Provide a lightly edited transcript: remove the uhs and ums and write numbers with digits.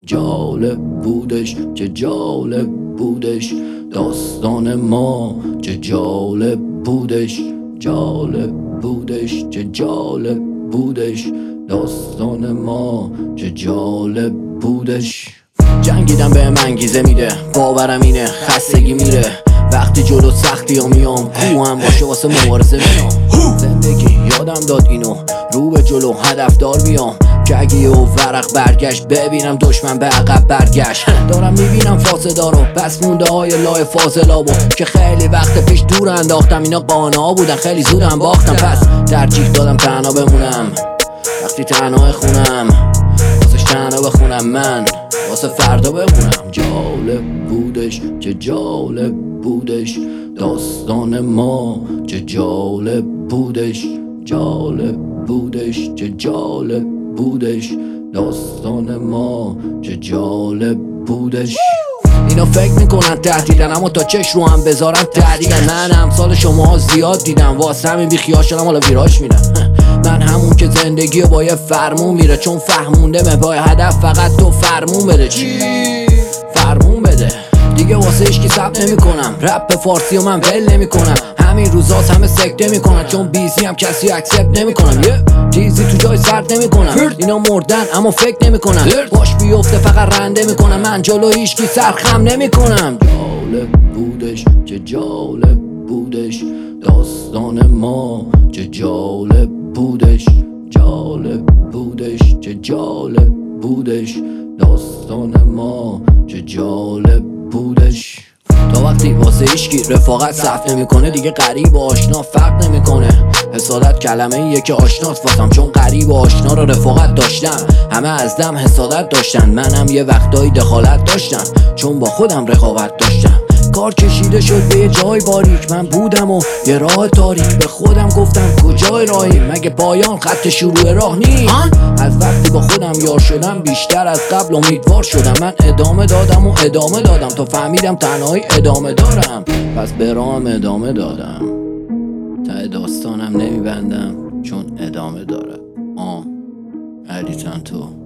جالب بودش، چه جالب بودش داستان ما، چه جالب بودش، جالب بودش، چه جالب بودش داستان ما، چه جالب بودش. جنگیدم به انگیزه میده، باورم اینه خستگی میره وقتی جلو سختی ها میام، هم باشه واسه مبارزه میام. زندگی یادم داد اینو، رو به جلو هدفدار بیام، جگی و ورق برگشت ببینم دشمن به عقب برگشت. دارم میبینم فاسدا رو، پس مونده های لای فاضلابو که خیلی وقت پیش دور انداختم، اینا قانعا بودن خیلی زودم باختم، پس ترجیح دادم تنها بمونم. وقتی تنها خونم واسه تنها بخونم، من واسه فردا بمونم. جالب بودش، چه جالب بودش داستان ما، چه جالب بودش، جالب بودش، چه جالب بودش داستان ما، چه جالب بودش. اینا فکر میکنن تهدیدن، اما تا چش رو هم بذارن تهدیدن. من امثال شما زیاد دیدم، واسه همین بیخیال شدم حالا ویراش میرم. من همون که زندگی با یه فرمون میره، چون فهمونده به پای هدف فقط تو فرمون بده. چی؟ فرمون بده دیگه، واسه اشکی ثبت نمی کنم. رپ فارسی و من ول نمی کنم، همین روزاست همه سکته می کنن، چون بیزی هم کسی اکسپت نمی کنم. یه چیزی تو جای سرد نمی کنم، اینا مردن اما فکر نمی کنم. باش بیفته فقط رنده می کنم، من جلو هیچکی سرخم نمی کنم. جالب بودش، چه جالب بودش داستان ما، چه جالب بودش، جالب بودش، چه جالب بودش داستان ما، چه جالب بودش. تا وقتی واسه هیچکی رفاقت صرف نمیکنه، دیگه غریب و آشنا فرق نمیکنه. حسادت کلمه ایه که آشناست واسم، چون غریب و آشنا رو رفاقت داشتم. همه از دم حسادت داشتن، منم یه وقتایی دخالت داشتم، چون با خودم رقابت داشتم. کار کشیده شد به جای باریک، من بودم و یه راه تاریک. به خودم گفتم کجای راهی، مگه پایان خط شروع راه نی؟ از وقتی با خودم یار شدم بیشتر از قبل امیدوار شدم. من ادامه دادم و ادامه دادم تا فهمیدم تنهایی ادامه دارم، پس به راهم ادامه دادم. ته داستانم نمیبندم چون ادامه داره. علی تنتو.